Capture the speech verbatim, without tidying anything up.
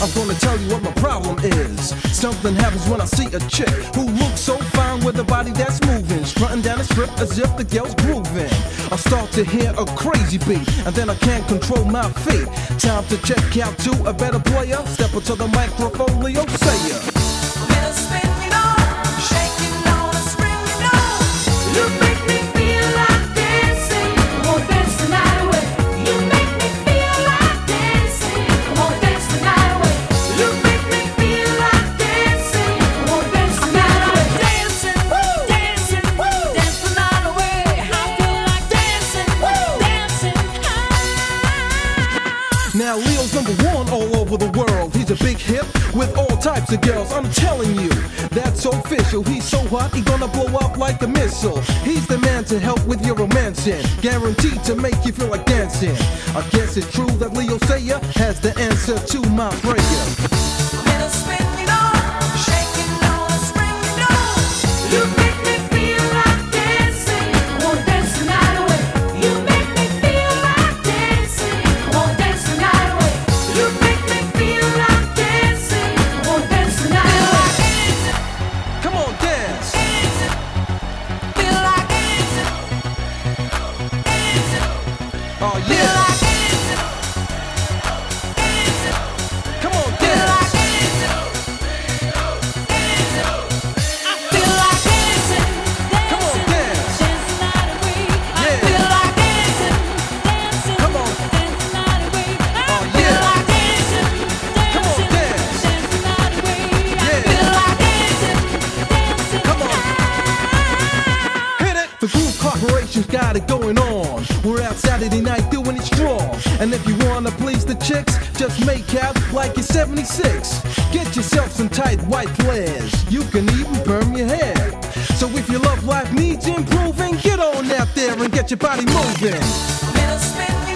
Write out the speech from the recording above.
I'm gonna tell you what my problem is. Something happens when I see a chick who looks so fine with a body that's moving, strutting down the strip as if the girl's grooving. I start to hear a crazy beat, and then I can't control my feet. Time to check out to a better player. Step into the microphone, Leo Sayer. You make me feel like dancing. Come on, dance the night away. You make me feel like dancing. Come on, dance the night away. You make me feel like dancing. Come on, dance the night away. Dancing, dancing, dance the night away. I feel like dancing, dancing. Now Leo's number one all over the world. He's a big hit with all types of girls. I'm telling you, that's official. He's so hot, he gonna blow up like a missile. He's the man to help with your romancing, guaranteed to make you feel like dancing. I guess it's true that Leo Sayer has the answer to my prayer. You make me feel like dancing. Come on, dance the night away. You make me feel like dancing. Come on, dance the night away. You make me feel like dancing. Come on, dance the night away. Come on, dance. Feel like dancing. Oh Feel yeah. like dancing. Come on, Feel dance. like dancing. I feel like dancing. Come on, dance. Dance the night away. I Yeah. feel like dancing. Dancing. Come on. Dance the night away. I Oh, feel yeah. like dancing. Come on, Dancing. dance. Dance the night away. I Yeah. feel like dancing. Dancing. Come on. Hit it! The Groove Corporation's got it going on. We're out Saturday night doing it strong. And if you wanna please the chicks, just make out like you're seventy-six. Get yourself some tight white flares. You can even perm your hair. So if your love life needs improving, get on out there and get your body moving. Middle spin.